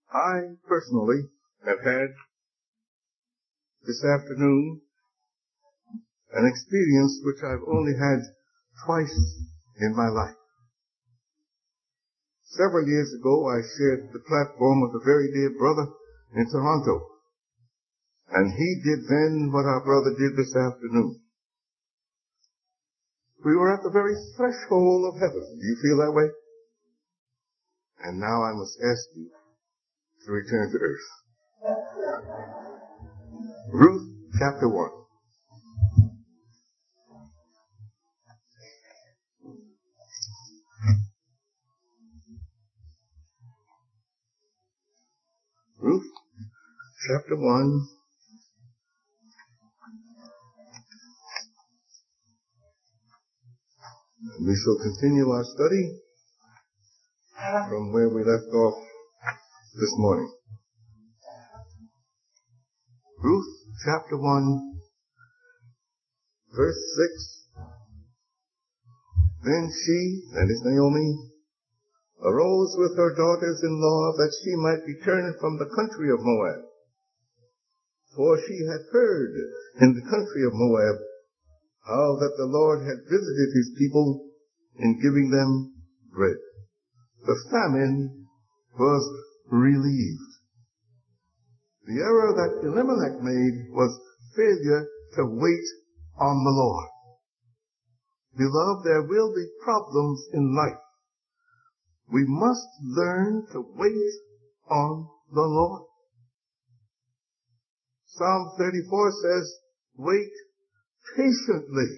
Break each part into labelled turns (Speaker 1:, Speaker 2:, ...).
Speaker 1: I personally have had this afternoon an experience which I've only had twice in my life. Several years ago, I shared the platform with a very dear brother in Toronto, and he did then what our brother did this afternoon. We were at the very threshold of heaven. Do you feel that way? And now I must ask you to return to earth. Ruth chapter 1. Ruth chapter 1. And we shall continue our study from where we left off this morning. Ruth chapter 1, verse 6. Then she, that is Naomi, arose with her daughters-in-law that she might return from the country of Moab. For she had heard in the country of Moab how that the Lord had visited his people in giving them bread. The famine was relieved. The error that Elimelech made was failure to wait on the Lord. Beloved, there will be problems in life. We must learn to wait on the Lord. Psalm 34 says, wait patiently.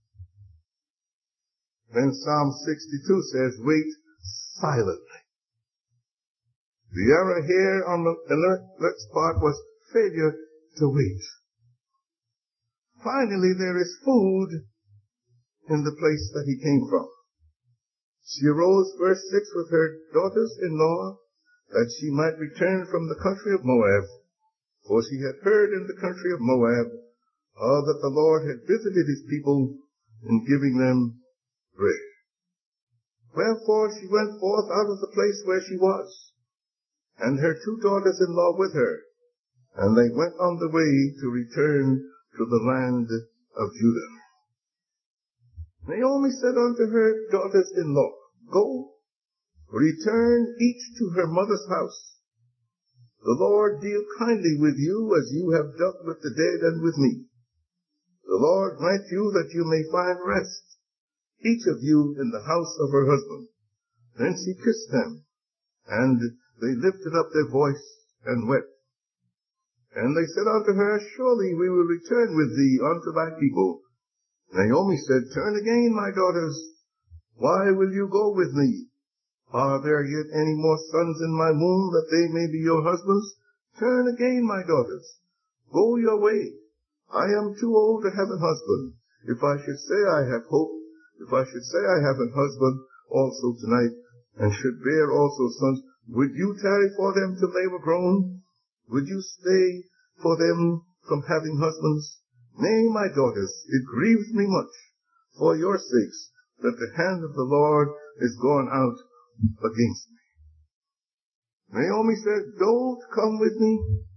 Speaker 1: Then Psalm 62 says, wait silently. The error here on the Elimelech's part was failure to wait. Finally, there is food in the place that he came from. She arose, verse 6, with her daughters-in-law, that she might return from the country of Moab, for she had heard in the country of Moab how that the Lord had visited his people in giving them bread. Wherefore she went forth out of the place where she was, and her two daughters-in-law with her, and they went on the way to return to the land of Judah. Naomi said unto her daughters-in-law, go, return each to her mother's house. The Lord deal kindly with you as you have dealt with the dead and with me. The Lord grant you that you may find rest, each of you in the house of her husband. Then she kissed them, and they lifted up their voice and wept. And they said unto her, surely we will return with thee unto thy people. Naomi said, turn again, my daughters. Why will you go with me? Are there yet any more sons in my womb, that they may be your husbands? Turn again, my daughters. Go your way. I am too old to have a husband. If I should say I have hope, if I should say I have a husband also tonight, and should bear also sons, would you tarry for them till they were grown? Would you stay for them from having husbands? Nay, my daughters, it grieves me much for your sakes that the hand of the Lord is gone out against me. Naomi said, don't come with me.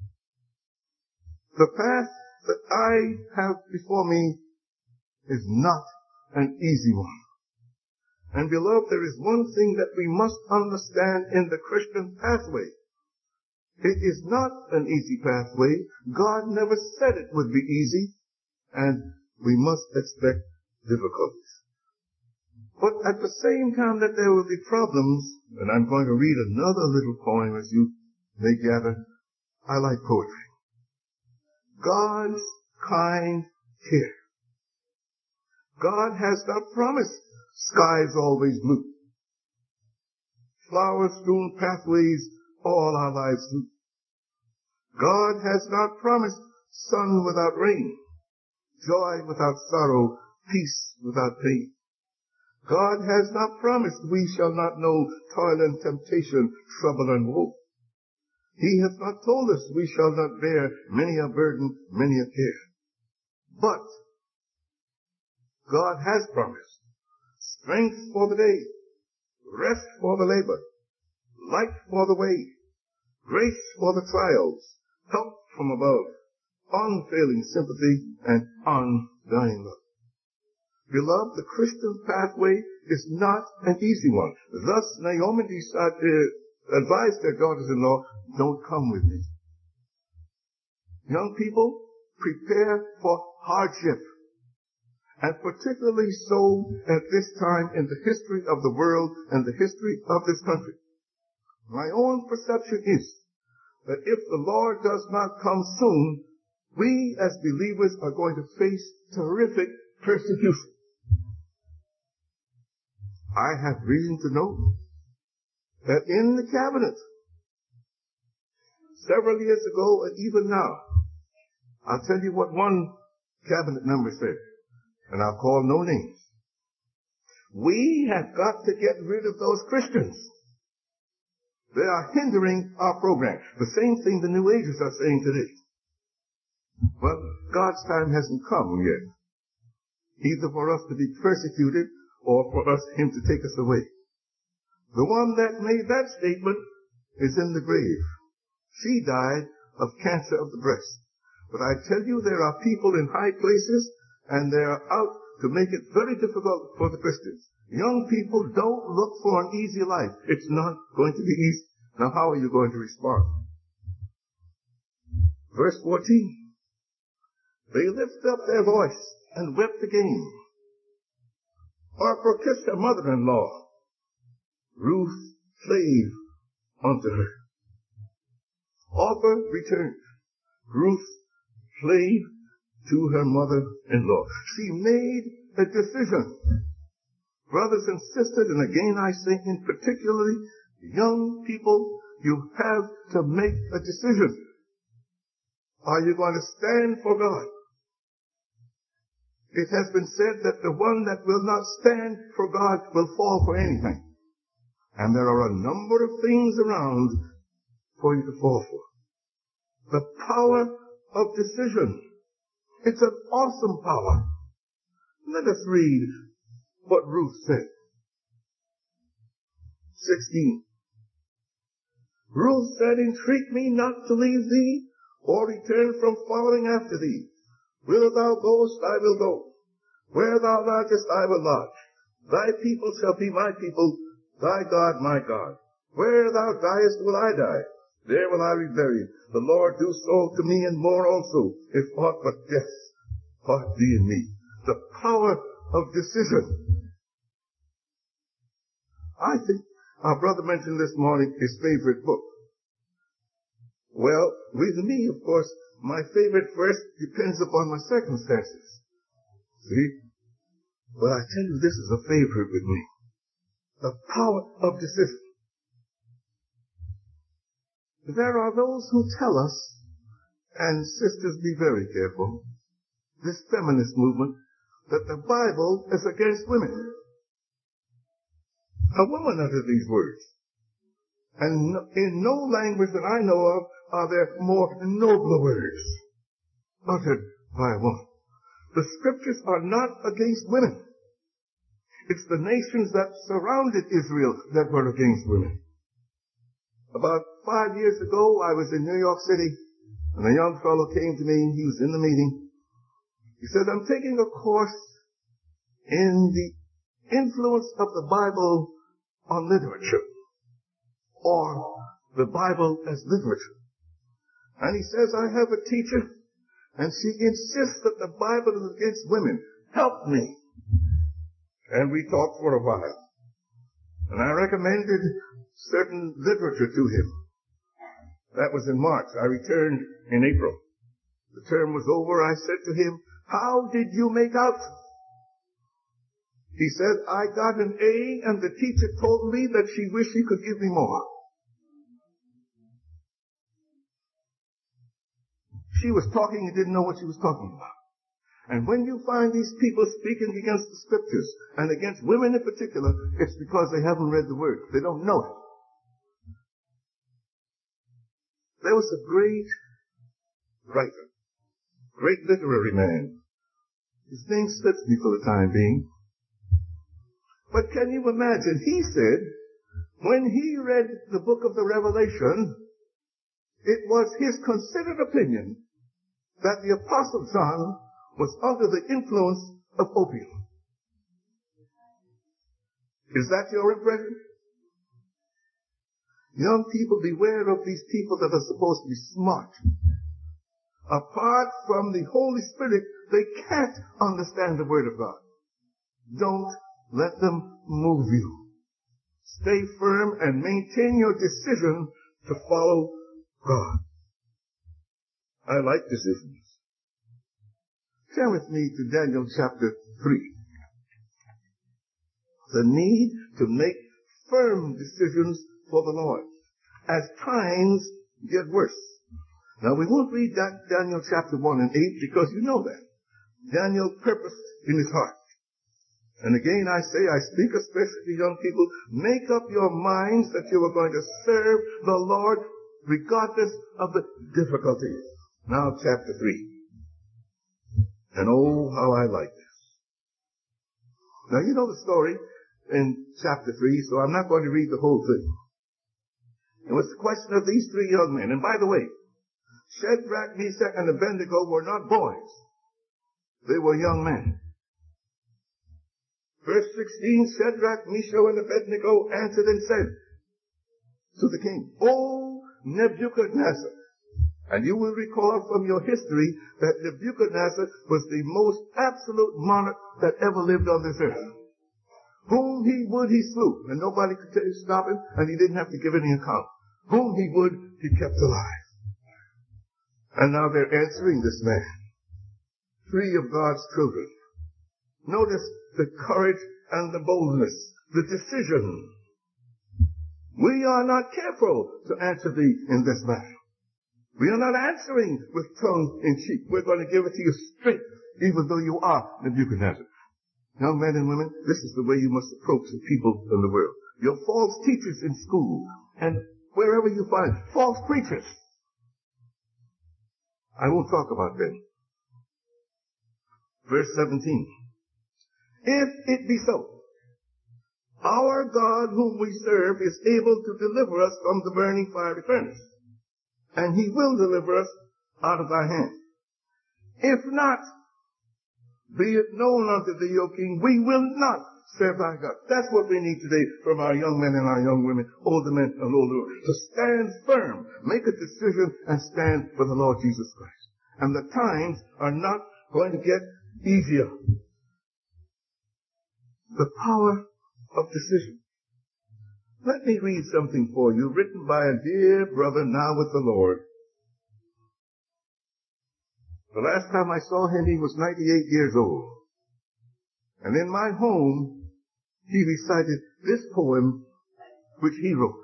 Speaker 1: The path that I have before me is not an easy one. And beloved, there is one thing that we must understand in the Christian pathway. It is not an easy pathway. God never said it would be easy, and we must expect difficulties. But at the same time that there will be problems, and I'm going to read another little poem as you may gather, I like poetry. God's kind care. God has not promised skies always blue, flower-strewn pathways all our lives through. God has not promised sun without rain, joy without sorrow, peace without pain. God has not promised we shall not know toil and temptation, trouble and woe. He hath not told us we shall not bear many a burden, many a care. But God has promised strength for the day, rest for the labor, light for the way, grace for the trials, help from above, unfailing sympathy, and undying love. Beloved, the Christian pathway is not an easy one. Thus, Naomi advised their daughters-in-law, don't come with me. Young people, prepare for hardship, and particularly so at this time in the history of the world and the history of this country. My own perception is that if the Lord does not come soon, we as believers are going to face terrific persecution. I have reason to know that in the cabinet, several years ago and even now, I'll tell you what one cabinet member said, and I'll call no names. We have got to get rid of those Christians. They are hindering our program. The same thing the New Agers are saying today. But God's time hasn't come yet, either for us to be persecuted or for him to take us away. The one that made that statement is in the grave. She died of cancer of the breast. But I tell you, there are people in high places, and they are out to make it very difficult for the Christians. Young people, don't look for an easy life. It's not going to be easy. Now, how are you going to respond? Verse 14. They lifted up their voice and wept again. Orpah kissed her mother-in-law. Ruth clave unto her. Orpah returned. Ruth clave to her mother-in-law. She made a decision. Brothers and sisters, and again I say in particularly young people, you have to make a decision. Are you going to stand for God? It has been said that the one that will not stand for God will fall for anything. And there are a number of things around for you to fall for. The power of decision. It's an awesome power. Let us read what Ruth said. 16. Ruth said, entreat me not to leave thee, or return from following after thee. Where thou goest, I will go. Where thou lodgest, I will lodge. Thy people shall be my people, thy God my God. Where thou diest will I die. There will I be buried. The Lord do so to me and more also, if aught but death part thee and me. The power of decision. I think our brother mentioned this morning his favorite book. Well, with me, of course, my favorite verse depends upon my circumstances. See? But I tell you, this is a favorite with me. The power of decision. There are those who tell us, and sisters, be very careful, this feminist movement, that the Bible is against women. A woman uttered these words. And in no language that I know of are there more nobler words uttered by a woman. The scriptures are not against women. It's the nations that surrounded Israel that were against women. About 5 years ago, I was in New York City, and a young fellow came to me, and he was in the meeting. He said, I'm taking a course in the influence of the Bible on literature, or the Bible as literature. And he says, I have a teacher, and she insists that the Bible is against women. Help me. And we talked for a while. And I recommended certain literature to him. That was in March. I returned in April. The term was over. I said to him, how did you make out? He said, I got an A, and the teacher told me that she wished she could give me more. She was talking and didn't know what she was talking about. And when you find these people speaking against the scriptures, and against women in particular, it's because they haven't read the word. They don't know it. There was a great writer, great literary man. His name slips me for the time being. But can you imagine, he said, when he read the book of the Revelation, it was his considered opinion that the Apostle John was under the influence of opium. Is that your impression? Young people, beware of these people that are supposed to be smart. Apart from the Holy Spirit, they can't understand the Word of God. Don't let them move you. Stay firm and maintain your decision to follow God. I like decisions. Turn with me to Daniel chapter 3. The need to make firm decisions for the Lord as times get worse. Now, we won't read that Daniel chapter 1 and 8 because you know that. Daniel purposed in his heart. And again, I say, I speak especially to young people, make up your minds that you are going to serve the Lord regardless of the difficulties. Now, chapter 3. And oh, how I like this. Now, you know the story in chapter 3, so I'm not going to read the whole thing. It was the question of these three young men. And by the way, Shadrach, Meshach, and Abednego were not boys. They were young men. Verse 16, Shadrach, Meshach, and Abednego answered and said to the king, O Nebuchadnezzar. And you will recall from your history that Nebuchadnezzar was the most absolute monarch that ever lived on this earth. Whom he would, he slew, and nobody could stop him, and he didn't have to give any account. Whom he would, he kept alive. And now they're answering this man. Three of God's children. Notice the courage and the boldness, the decision. We are not careful to answer thee in this matter. We are not answering with tongue in cheek. We're going to give it to you straight, even though you are Nebuchadnezzar. Young men and women, this is the way you must approach the people in the world. Your false teachers in school and wherever you find false preachers. I won't talk about them. Verse 17. If it be so, our God whom we serve is able to deliver us from the burning fiery furnace, and he will deliver us out of thy hand. If not, be it known unto thee, O king, we will not serve thy God. That's what we need today from our young men and our young women, older men and older women, to stand firm, make a decision, and stand for the Lord Jesus Christ. And the times are not going to get easier. The power of decision. Let me read something for you, written by a dear brother now with the Lord. The last time I saw him, he was 98 years old. And in my home, he recited this poem, which he wrote.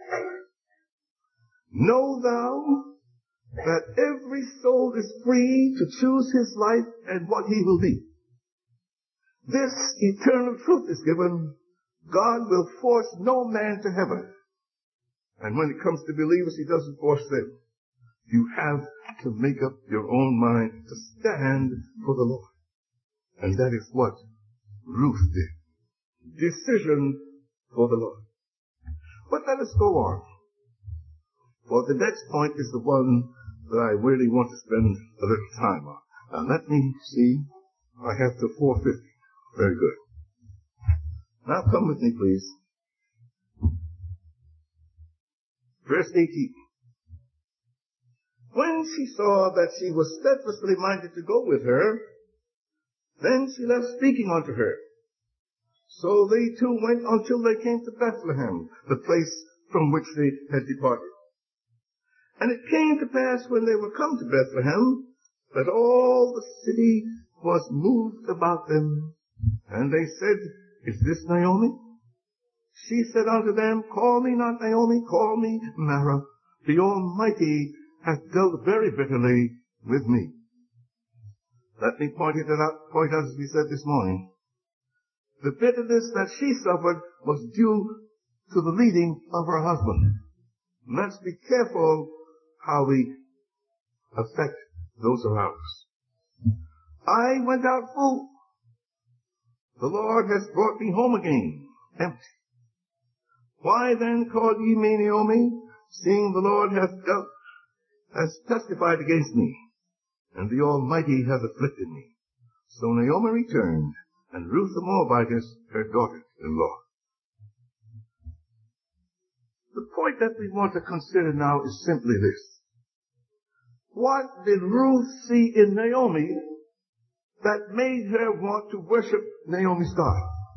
Speaker 1: Know thou that every soul is free to choose his life and what he will be. This eternal truth is given. God will force no man to heaven. And when it comes to believers, he doesn't force them. You have to make up your own mind to stand for the Lord. And that is what Ruth did. Decision for the Lord. But let us go on. For the next point is the one that I really want to spend a little time on. Now let me see. I have to 4:50. Very good. Now come with me, please. Verse 18. When she saw that she was steadfastly minded to go with her, then she left speaking unto her. So they two went until they came to Bethlehem, the place from which they had departed. And it came to pass when they were come to Bethlehem, that all the city was moved about them. And they said, Is this Naomi? She said unto them, Call me not Naomi, call me Mara. The Almighty hath dealt very bitterly with me. Let me point out as we said this morning. The bitterness that she suffered was due to the leading of her husband. Let's be careful how we affect those around us. I went out full. The Lord has brought me home again, empty. Why then call ye me Naomi, seeing the Lord hath dealt has testified against me, and the Almighty has afflicted me. So Naomi returned, and Ruth the Moabitess, her daughter-in-law. The point that we want to consider now is simply this. What did Ruth see in Naomi that made her want to worship Naomi's God?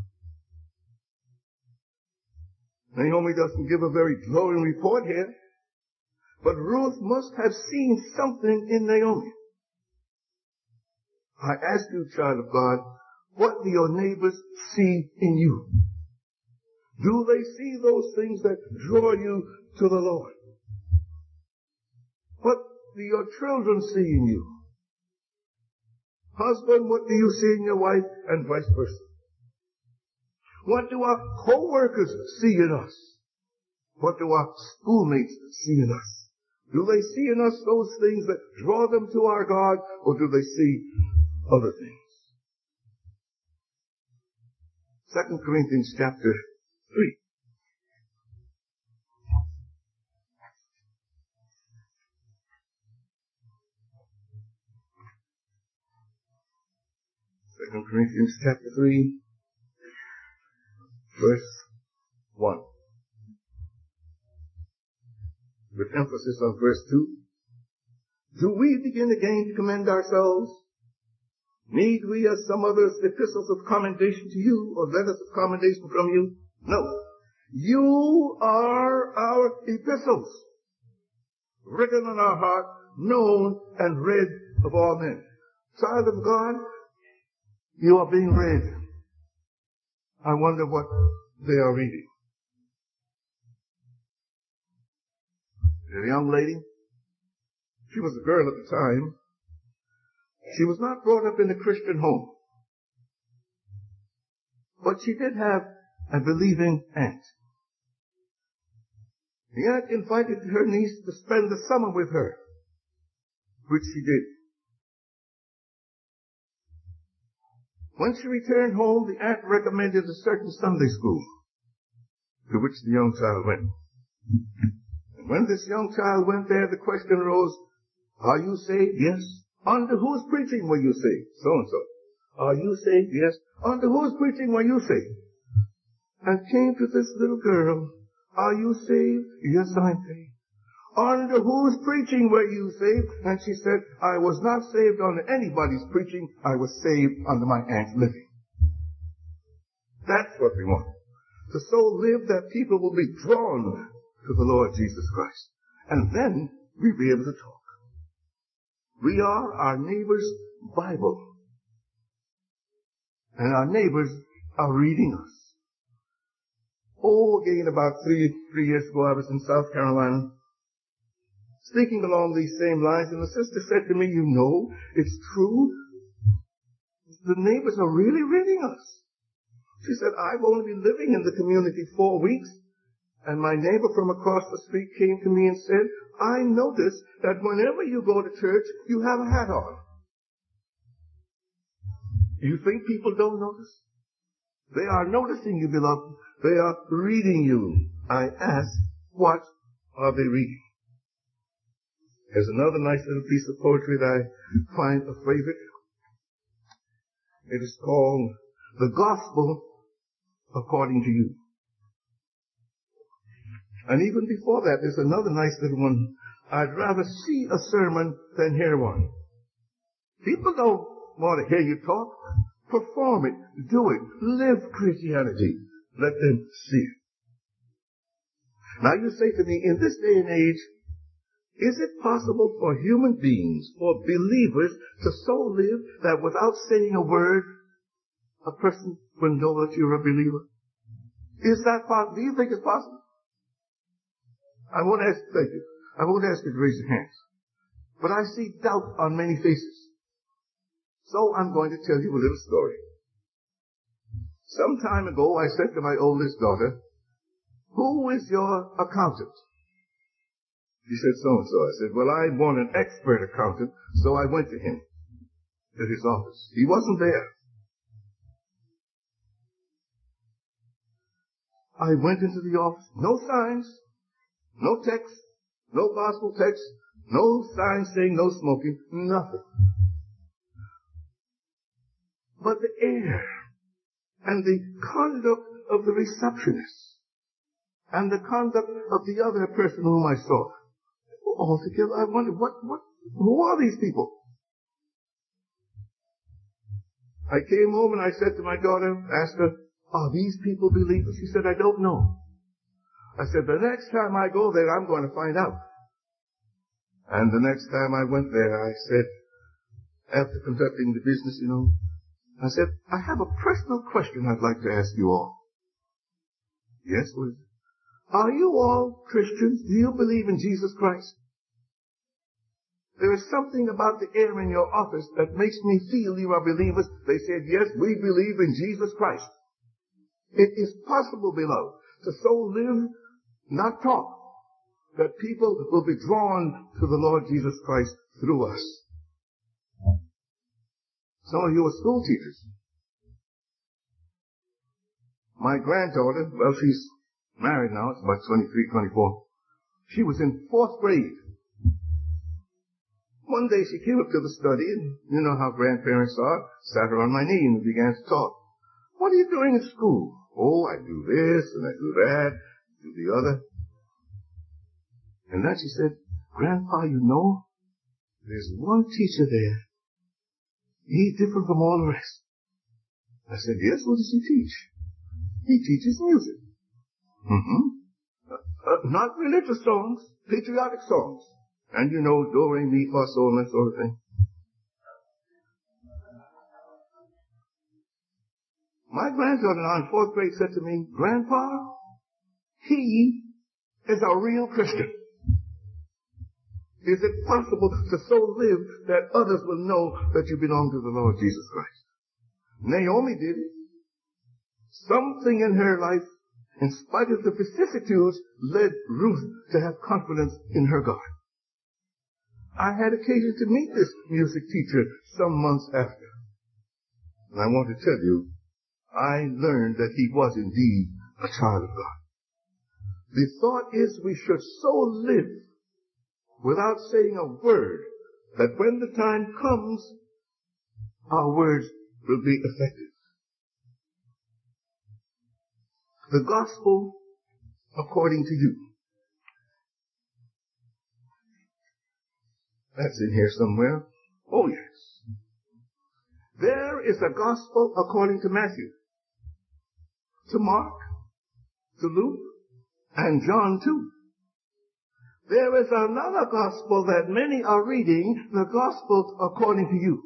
Speaker 1: Naomi doesn't give a very glowing report here, but Ruth must have seen something in Naomi. I ask you, child of God, what do your neighbors see in you? Do they see those things that draw you to the Lord? What do your children see in you? Husband, what do you see in your wife, and vice versa? What do our co-workers see in us? What do our schoolmates see in us? Do they see in us those things that draw them to our God, or do they see other things? 2 Corinthians chapter 3. Second Corinthians chapter 3, verse 1. With emphasis on verse 2. Do we begin again to commend ourselves? Need we, as some others, epistles of commendation to you, or letters of commendation from you? No. You are our epistles, written on our heart, known and read of all men. Child of God, you are being read. I wonder what they are reading. A young lady, she was a girl at the time. She was not brought up in a Christian home, but she did have a believing aunt. The aunt invited her niece to spend the summer with her, which she did. When she returned home, the aunt recommended a certain Sunday school, to which the young child went. And when this young child went there, the question arose, are you saved? Yes. Under whose preaching were you saved? So-and-so. Are you saved? Yes. Under whose preaching were you saved? And came to this little girl, are you saved? Yes, I'm saved. Under whose preaching were you saved? And she said, I was not saved under anybody's preaching. I was saved under my aunt's living. That's what we want. To so live that people will be drawn to the Lord Jesus Christ. And then we'll be able to talk. We are our neighbor's Bible. And our neighbors are reading us. Oh, again, about three years ago, I was in South Carolina, speaking along these same lines, and the sister said to me, you know, it's true. The neighbors are really reading us. She said, I've only been living in the community 4 weeks, and my neighbor from across the street came to me and said, I notice that whenever you go to church, you have a hat on. Do you think people don't notice? They are noticing you, beloved. They are reading you. I ask, what are they reading? There's another nice little piece of poetry that I find a favorite. It is called The Gospel According to You. And even before that, there's another nice little one. I'd rather see a sermon than hear one. People don't want to hear you talk. Perform it. Do it. Live Christianity. Let them see it. Now you say to me, in this day and age, is it possible for human beings, for believers, to so live that without saying a word, a person will know that you're a believer? Is that possible? Do you think it's possible? I won't ask you to raise your hands. But I see doubt on many faces. So I'm going to tell you a little story. Some time ago, I said to my oldest daughter, who is your accountant? She said, so-and-so. I said, well, I want an expert accountant, so I went to him, to his office. He wasn't there. I went into the office, no signs, no text, no gospel text, No sign saying no smoking, nothing. But the air and the conduct of the receptionist and the conduct of the other person whom I saw, altogether I wondered, who are these people? I came home and I said to my daughter, asked her, are these people believers? She said, I don't know. I said, the next time I go there, I'm going to find out. And the next time I went there, I said, after conducting the business, I said, I have a personal question I'd like to ask you all. Yes, what is it? Are you all Christians? Do you believe in Jesus Christ? There is something about the air in your office that makes me feel you are believers. They said, yes, we believe in Jesus Christ. It is possible, beloved, to so live, not talk, that people will be drawn to the Lord Jesus Christ through us. Some of you are school teachers. My granddaughter, well, she's married now, it's about 23, 24. She was in 4th grade. One day she came up to the study, and you know how grandparents are, sat her on my knee and began to talk. What are you doing in school? Oh, I do this, and I do that, do the other. And then she said, Grandpa, there's one teacher there. He's different from all the rest. I said, yes, what does he teach? He teaches music. Not religious songs, patriotic songs. And do, re, mi, fa, sol, and that sort of thing. My granddaughter now in 4th grade said to me, Grandpa, he is a real Christian. Is it possible to so live that others will know that you belong to the Lord Jesus Christ? Naomi did it. Something in her life, in spite of the vicissitudes, led Ruth to have confidence in her God. I had occasion to meet this music teacher some months after. And I want to tell you, I learned that he was indeed a child of God. The thought is we should so live without saying a word that when the time comes, our words will be effective. The gospel according to you. That's in here somewhere. Oh, yes. There is a gospel according to Matthew, to Mark, to Luke, and John too. There is another gospel that many are reading, the gospel according to you.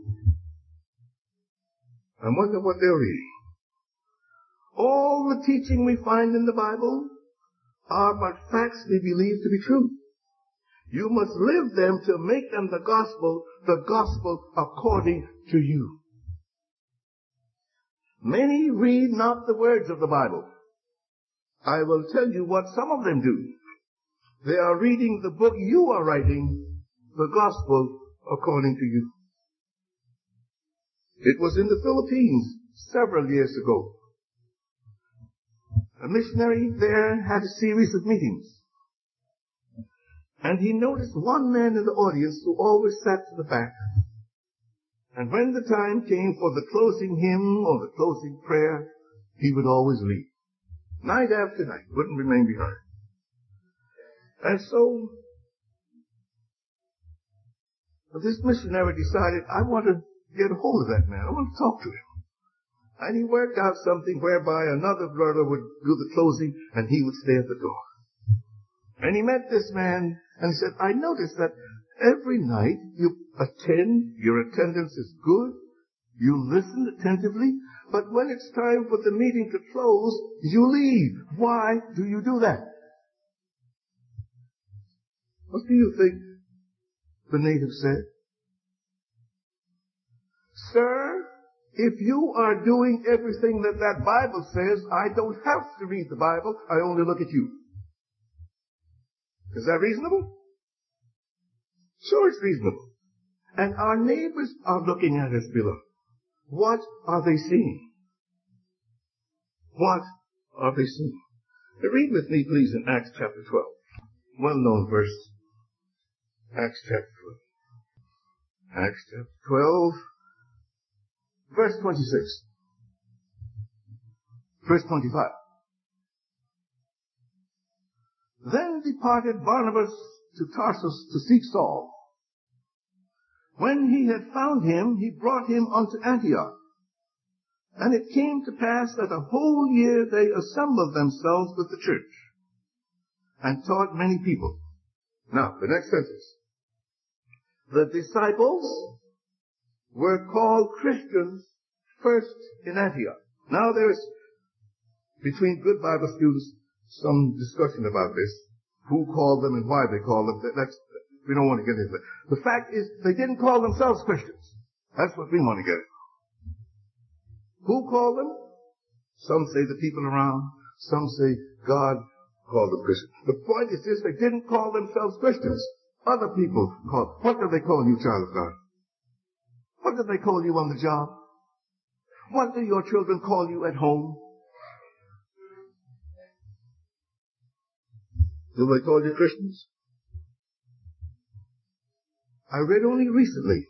Speaker 1: I wonder what they're reading. All the teaching we find in the Bible are but facts we believe to be true. You must live them to make them the gospel according to you. Many read not the words of the Bible. I will tell you what some of them do. They are reading the book you are writing, the gospel according to you. It was in the Philippines several years ago. A missionary there had a series of meetings. And he noticed one man in the audience who always sat to the back. And when the time came for the closing hymn or the closing prayer, he would always leave. Night after night, wouldn't remain behind. And so, this missionary decided, I want to get a hold of that man. I want to talk to him. And he worked out something whereby another brother would do the closing and he would stay at the door. And he met this man and he said, I noticed that every night you attend, your attendance is good, you listen attentively, but when it's time for the meeting to close, you leave. Why do you do that? What do you think the native said? Sir, if you are doing everything that Bible says, I don't have to read the Bible, I only look at you. Is that reasonable? Sure, it's reasonable. And our neighbors are looking at us, beloved. What are they seeing? What are they seeing? Read with me, please, in Acts chapter 12. Well-known verse. Acts chapter 12. Acts chapter 12, verse 26. Verse 25. Then departed Barnabas to Tarsus to seek Saul. When he had found him, he brought him unto Antioch. And it came to pass that a whole year they assembled themselves with the church, and taught many people. Now, the next sentence. The disciples were called Christians first in Antioch. Now there's, between good Bible students, some discussion about this. Who called them and why they called them. We don't want to get into that. The fact is, they didn't call themselves Christians. That's what we want to get at. Who called them? Some say the people around. Some say God called them Christians. The point is this, they didn't call themselves Christians. Other people called. What do they call you, child of God? What do they call you on the job? What do your children call you at home? Do they call you Christians? I read only recently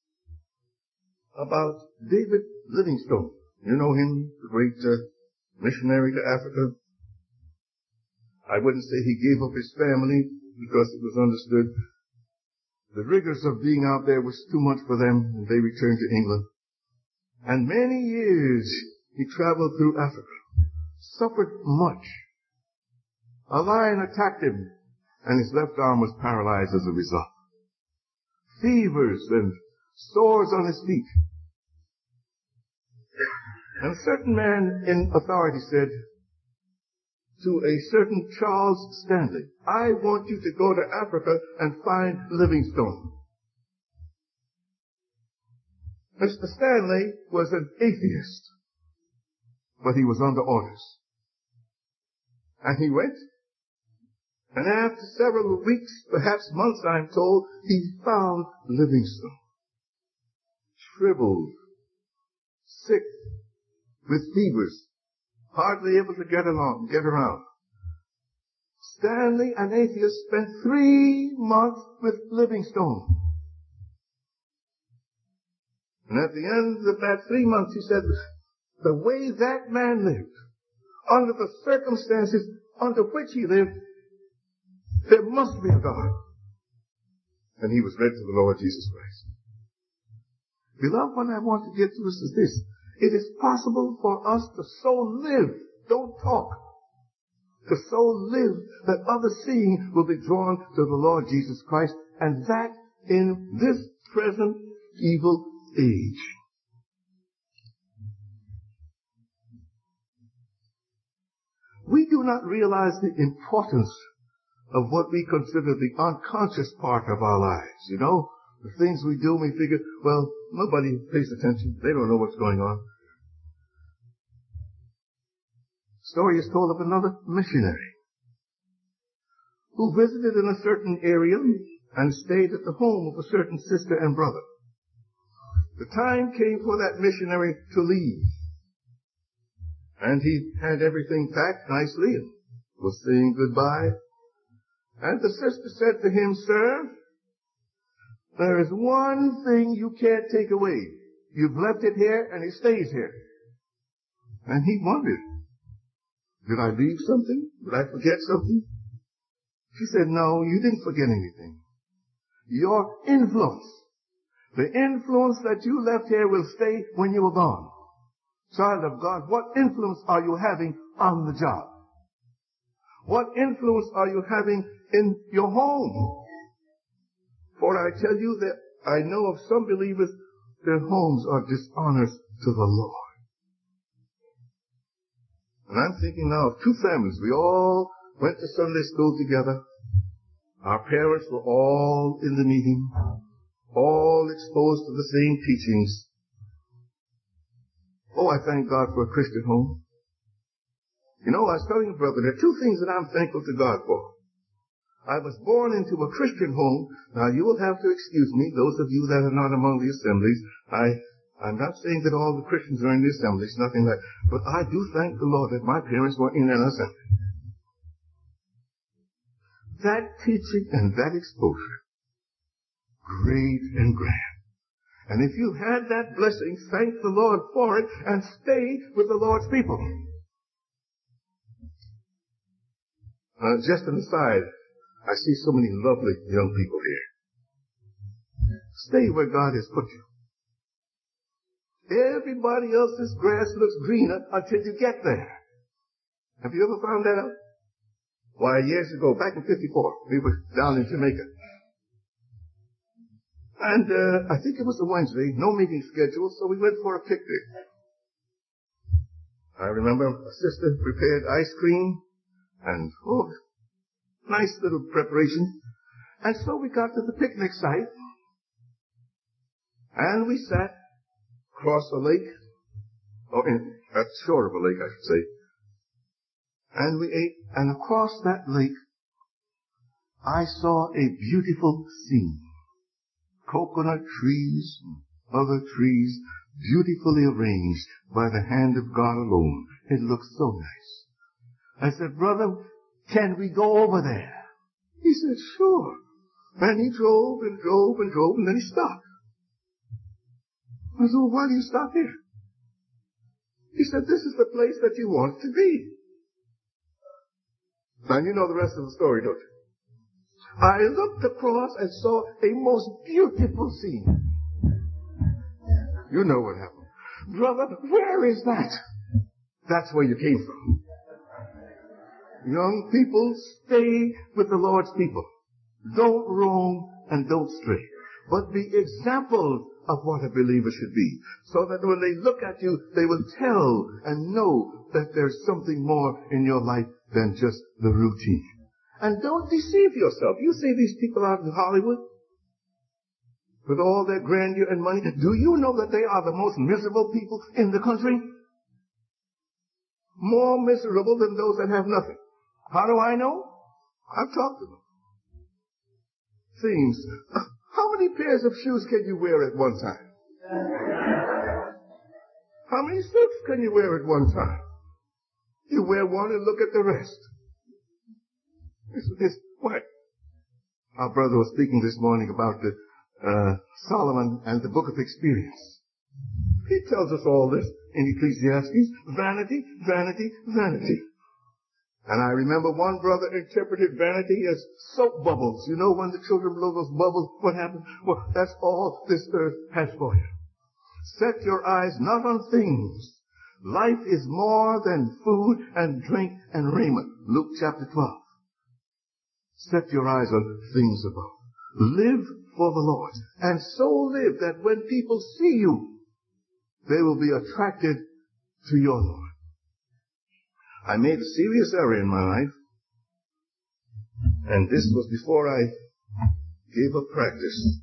Speaker 1: about David Livingstone. You know him, the great missionary to Africa. I wouldn't say he gave up his family because it was understood the rigors of being out there was too much for them, and they returned to England. And many years he traveled through Africa, suffered much. A lion attacked him, and his left arm was paralyzed as a result. Fevers and sores on his feet. And a certain man in authority said to a certain Charles Stanley, I want you to go to Africa and find Livingstone. Mr. Stanley was an atheist, but he was under orders. And he went, and after several weeks, perhaps months, I'm told, he found Livingstone. Shriveled, sick, with fevers, hardly able to get around. Stanley, an atheist, spent 3 months with Livingstone. And at the end of that 3 months, he said, the way that man lived, under the circumstances under which he lived, there must be a God. And he was led to the Lord Jesus Christ. Beloved, what I want to get to us is this. It is possible for us to so live, don't talk, to so live that others seeing will be drawn to the Lord Jesus Christ, and that in this present evil age. We do not realize the importance of what we consider the unconscious part of our lives. You know, the things we do, we figure, well, nobody pays attention. They don't know what's going on. Story is told of another missionary who visited in a certain area and stayed at the home of a certain sister and brother. The time came for that missionary to leave. And he had everything packed nicely and was saying goodbye. And the sister said to him, Sir, there is one thing you can't take away. You've left it here and it stays here. And he wondered, did I leave something? Did I forget something? She said, no, you didn't forget anything. Your influence, the influence that you left here will stay when you are gone. Child of God, what influence are you having on the job? What influence are you having in your home? For I tell you that I know of some believers, their homes are dishonors to the Lord. And I'm thinking now of 2 families. We all went to Sunday school together. Our parents were all in the meeting, all exposed to the same teachings. Oh, I thank God for a Christian home. You know, I was telling a brother, there are 2 things that I'm thankful to God for. I was born into a Christian home. Now, you will have to excuse me, those of you that are not among the assemblies. I'm not saying that all the Christians are in the assemblies, nothing like that. But I do thank the Lord that my parents were in an assembly. That teaching and that exposure great and grand. And if you had that blessing, thank the Lord for it and stay with the Lord's people. Just an aside, I see so many lovely young people here. Stay where God has put you. Everybody else's grass looks greener until you get there. Have you ever found that out? Why, years ago, back in '54, we were down in Jamaica. And I think it was a Wednesday, no meeting scheduled, so we went for a picnic. I remember a sister prepared ice cream and, nice little preparation. And so we got to the picnic site, and we sat across a lake, at the shore of a lake, I should say. And we ate, and across that lake, I saw a beautiful scene. Coconut trees and other trees beautifully arranged by the hand of God alone. It looked so nice. I said, "Brother, can we go over there?" He said, "Sure." And he drove and drove and drove, and then he stopped. I said, "Well, why do you stop here?" He said, "This is the place that you want to be." Now, you know the rest of the story, don't you? I looked across and saw a most beautiful scene. You know what happened. "Brother, where is that?" That's where you came from. Young people, stay with the Lord's people. Don't roam and don't stray, but be examples of what a believer should be, so that when they look at you, they will tell and know that there's something more in your life than just the routine. And don't deceive yourself. You see these people out in Hollywood with all their grandeur and money. Do you know that they are the most miserable people in the country? More miserable than those that have nothing. How do I know? I've talked to them. Seems, how many pairs of shoes can you wear at one time? How many suits can you wear at one time? You wear one and look at the rest. What? Our brother was speaking this morning about Solomon and the book of experience. He tells us all this in Ecclesiastes. Vanity, vanity, vanity. And I remember one brother interpreted vanity as soap bubbles. You know when the children blow those bubbles, what happens? Well, that's all this earth has for you. Set your eyes not on things. Life is more than food and drink and raiment. Luke chapter 12. Set your eyes on things above. Live for the Lord. And so live that when people see you, they will be attracted to your Lord. I made a serious error in my life, and this was before I gave up practice.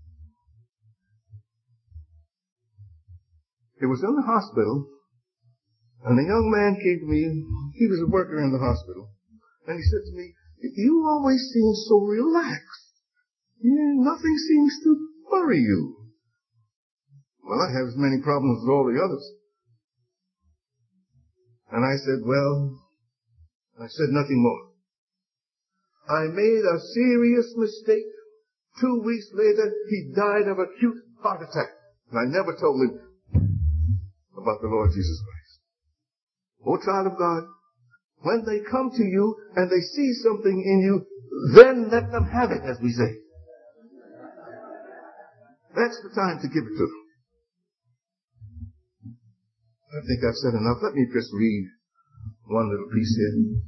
Speaker 1: It was in the hospital, and a young man came to me. He was a worker in the hospital, and he said to me, "You always seem so relaxed. Nothing seems to worry you." Well, I have as many problems as all the others. And I said, I said nothing more. I made a serious mistake. 2 weeks later, he died of acute heart attack. And I never told him about the Lord Jesus Christ. Oh, child of God, when they come to you and they see something in you, then let them have it, as we say. That's the time to give it to them. I think I've said enough. Let me just read one little piece here.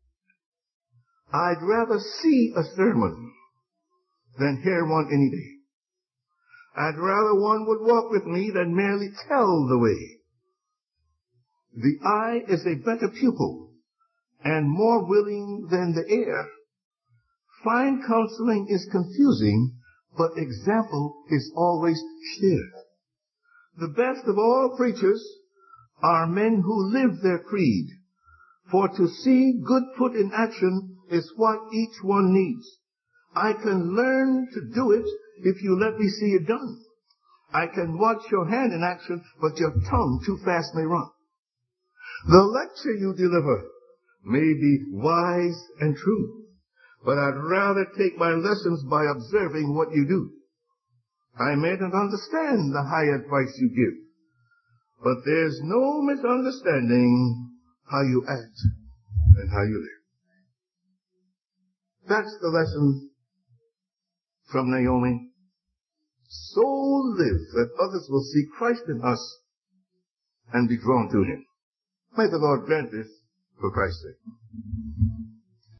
Speaker 1: I'd rather see a sermon than hear one any day. I'd rather one would walk with me than merely tell the way. The eye is a better pupil and more willing than the ear. Fine counseling is confusing, but example is always clear. The best of all preachers are men who live their creed, for to see good put in action is what each one needs. I can learn to do it if you let me see it done. I can watch your hand in action, but your tongue too fast may run. The lecture you deliver may be wise and true, but I'd rather take my lessons by observing what you do. I may not understand the high advice you give, but there's no misunderstanding how you act and how you live. That's the lesson from Naomi. So live that others will see Christ in us and be drawn to him. May the Lord grant this for Christ's sake.